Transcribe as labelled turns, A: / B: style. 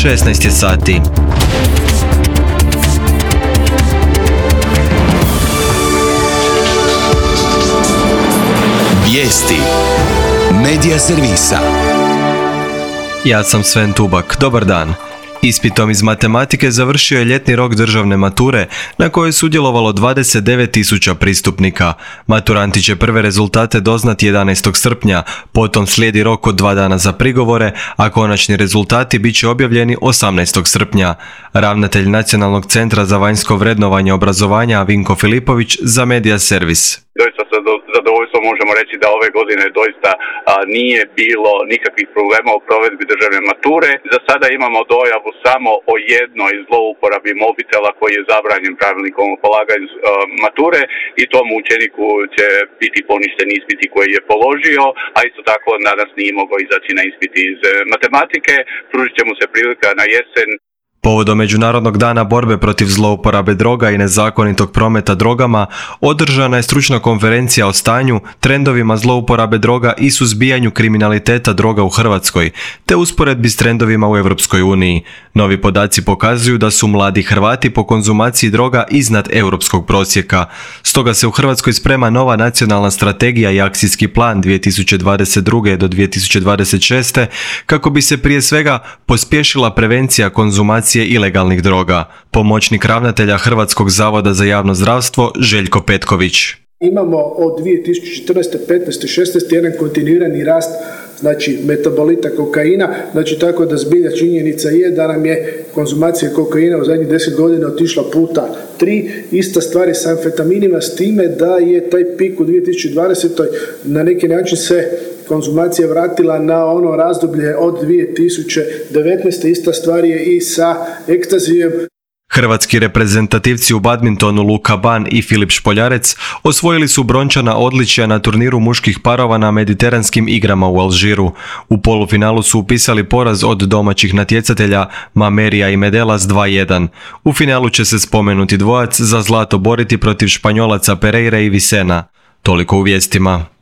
A: 16 je sati.
B: Vijesti Medija servisa.
A: Ja sam Sven Tubak. Dobar dan. Ispitom iz matematike završio je ljetni rok državne mature na kojoj je sudjelovalo 29.000 pristupnika. Maturanti će prve rezultate doznati 11. srpnja, potom slijedi rok od 2 dana za prigovore, a konačni rezultati bit će objavljeni 18. srpnja. Ravnatelj Nacionalnog centra za vanjsko vrednovanje obrazovanja Vinko Filipović za Medija servis.
C: Doista sa zadovoljstvom možemo reći da ove godine doista nije bilo nikakvih problema u provedbi državne mature. Za sada imamo dojavu samo o jednoj zlouporabi mobitela koji je zabranjen pravilnikom o polaganju mature i tom učeniku će biti poništen ispiti koji je položio, a isto tako danas nije mogao izaći na ispit iz matematike. Pružit će mu se prilika na jesen.
A: Povodom Međunarodnog dana borbe protiv zlouporabe droga i nezakonitog prometa drogama, održana je stručna konferencija o stanju, trendovima zlouporabe droga i suzbijanju kriminaliteta droga u Hrvatskoj, te usporedbi s trendovima u Europskoj uniji. Novi podaci pokazuju da su mladi Hrvati po konzumaciji droga iznad europskog prosjeka. Stoga se u Hrvatskoj sprema nova nacionalna strategija i akcijski plan 2022. do 2026. kako bi se prije svega pospješila prevencija konzumacije ilegalnih droga. Pomoćnik ravnatelja Hrvatskog zavoda za javno zdravstvo Željko Petković.
D: Imamo od 2014. 15. 16. jedan kontinuirani rast metabolita kokaina, tako da zbilja činjenica je da nam je konzumacija kokaina u zadnjih 10 godina otišla puta 3. Ista stvar je sa amfetaminima, s time da je taj pik u 2020. na neki način se konzumacija vratila na ono razdoblje od 2019. Ista stvar je i sa ekstazijem.
A: Hrvatski reprezentativci u badmintonu Luka Ban i Filip Špoljarec osvojili su brončana odličja na turniru muških parova na Mediteranskim igrama u Alžiru. U polufinalu su upisali poraz od domaćih natjecatelja Mamerija i Medela s 2:1. U finalu će se spomenuti dvojac za zlato boriti protiv Španjolaca Pereire i Vicena. Toliko u vijestima.